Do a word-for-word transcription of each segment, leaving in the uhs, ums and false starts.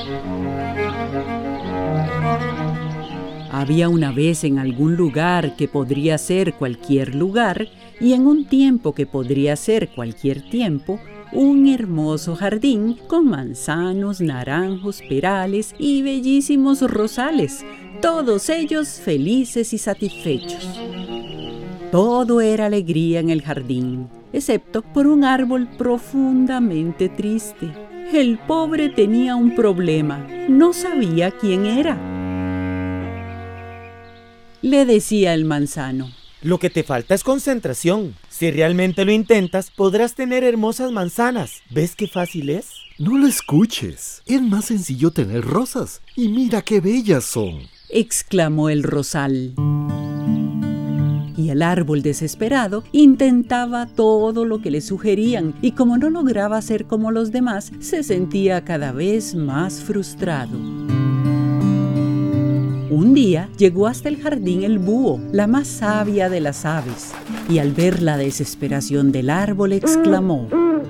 Había una vez en algún lugar que podría ser cualquier lugar, y en un tiempo que podría ser cualquier tiempo, un hermoso jardín con manzanos, naranjos, perales y bellísimos rosales, todos ellos felices y satisfechos. Todo era alegría en el jardín, excepto por un árbol profundamente triste. El pobre tenía un problema, no sabía quién era. Le decía el manzano: lo que te falta es concentración. Si realmente lo intentas, podrás tener hermosas manzanas. ¿Ves qué fácil es? No lo escuches. Es más sencillo tener rosas. Y mira qué bellas son, exclamó el rosal. Y el árbol, desesperado, intentaba todo lo que le sugerían, y como no lograba ser como los demás, se sentía cada vez más frustrado. Un día llegó hasta el jardín el búho, la más sabia de las aves, y al ver la desesperación del árbol exclamó: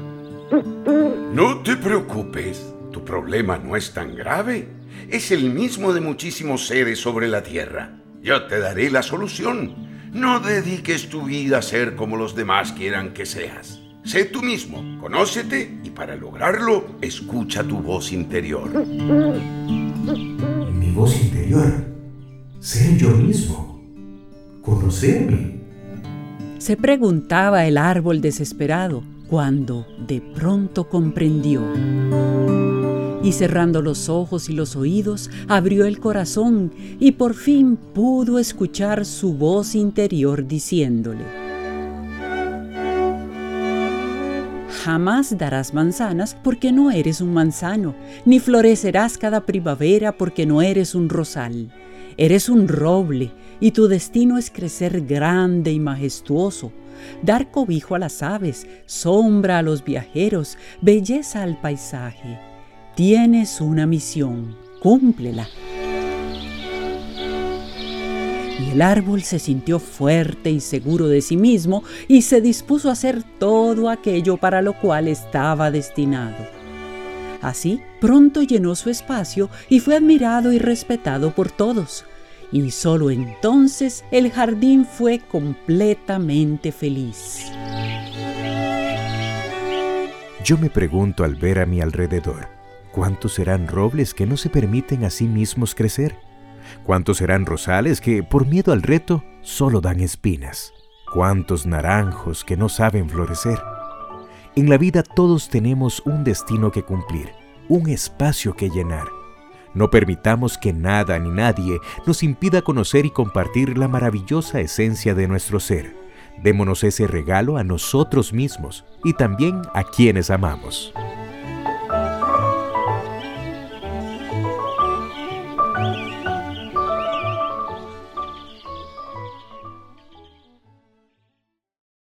no te preocupes, tu problema no es tan grave. Es el mismo de muchísimos seres sobre la tierra. Yo te daré la solución. No dediques tu vida a ser como los demás quieran que seas. Sé tú mismo, conócete, y para lograrlo, escucha tu voz interior. Mi voz interior. Ser yo mismo. Conocerme. Se preguntaba el árbol desesperado, cuando de pronto comprendió. Y cerrando los ojos y los oídos, abrió el corazón y por fin pudo escuchar su voz interior diciéndole: jamás darás manzanas porque no eres un manzano, ni florecerás cada primavera porque no eres un rosal. Eres un roble y tu destino es crecer grande y majestuoso, dar cobijo a las aves, sombra a los viajeros, belleza al paisaje. Tienes una misión, cúmplela. Y el árbol se sintió fuerte y seguro de sí mismo y se dispuso a hacer todo aquello para lo cual estaba destinado. Así, pronto llenó su espacio y fue admirado y respetado por todos. Y solo entonces el jardín fue completamente feliz. Yo me pregunto al ver a mi alrededor, ¿cuántos serán robles que no se permiten a sí mismos crecer? ¿Cuántos serán rosales que, por miedo al reto, solo dan espinas? ¿Cuántos naranjos que no saben florecer? En la vida todos tenemos un destino que cumplir, un espacio que llenar. No permitamos que nada ni nadie nos impida conocer y compartir la maravillosa esencia de nuestro ser. Démonos ese regalo a nosotros mismos y también a quienes amamos.